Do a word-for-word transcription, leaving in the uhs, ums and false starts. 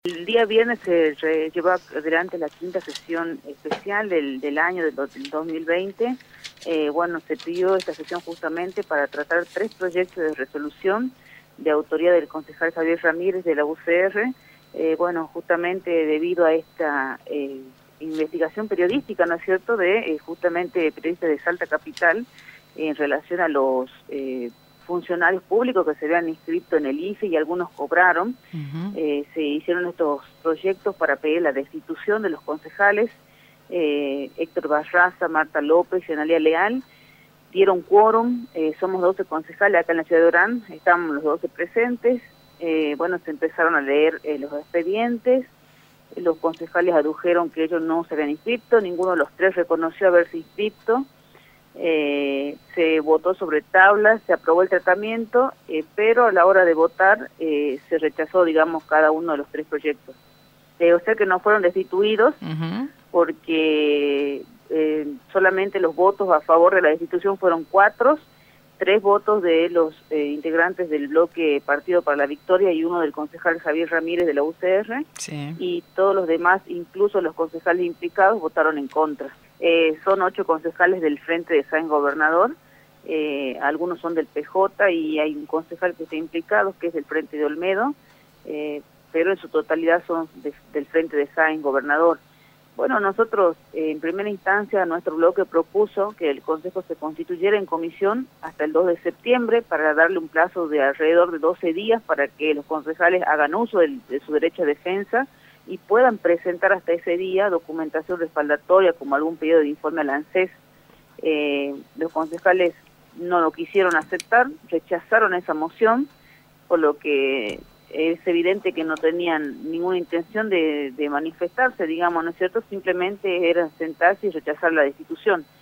El día viernes se re- llevó adelante la quinta sesión especial del, del año del, do- del dos mil veinte. Eh, bueno, se pidió esta sesión justamente para tratar tres proyectos de resolución de autoría del concejal Javier Ramírez de la U C R. Eh, bueno, justamente debido a esta eh, investigación periodística, ¿no es cierto?, de eh, justamente periodistas de Salta Capital en relación a los eh, funcionarios públicos que se habían inscrito en el I F E y algunos cobraron. Uh-huh. Eh, se hicieron estos proyectos para pedir la destitución de los concejales eh, Héctor Barraza, Marta López y Analia Leal. Dieron quórum, eh, somos doce concejales acá en la ciudad de Orán, estamos los doce presentes. Eh, bueno, se empezaron a leer eh, los expedientes. Los concejales adujeron que ellos no se habían inscrito, ninguno de los tres reconoció haberse inscrito. Eh, se votó sobre tablas, se aprobó el tratamiento, eh, pero a la hora de votar eh, se rechazó, digamos, cada uno de los tres proyectos. Eh, o sea que no fueron destituidos, Uh-huh. porque eh, solamente los votos a favor de la destitución fueron cuatro, tres votos de los eh, integrantes del bloque Partido para la Victoria y uno del concejal Javier Ramírez de la U C R, Sí. y todos los demás, incluso los concejales implicados, votaron en contra. Eh, son ocho concejales del Frente de San Gobernador, eh, algunos son del P J y hay un concejal que está implicado, que es del Frente de Olmedo, eh, pero en su totalidad son de, del Frente de San Gobernador. Bueno, nosotros eh, en primera instancia nuestro bloque propuso que el Consejo se constituyera en comisión hasta el dos de septiembre para darle un plazo de alrededor de doce días para que los concejales hagan uso de, de su derecho a defensa y puedan presentar hasta ese día documentación respaldatoria como algún pedido de informe al ANSES. Eh, los concejales no lo quisieron aceptar, rechazaron esa moción, por lo que es evidente que no tenían ninguna intención de, de manifestarse, digamos, ¿no es cierto? Simplemente era sentarse y rechazar la destitución.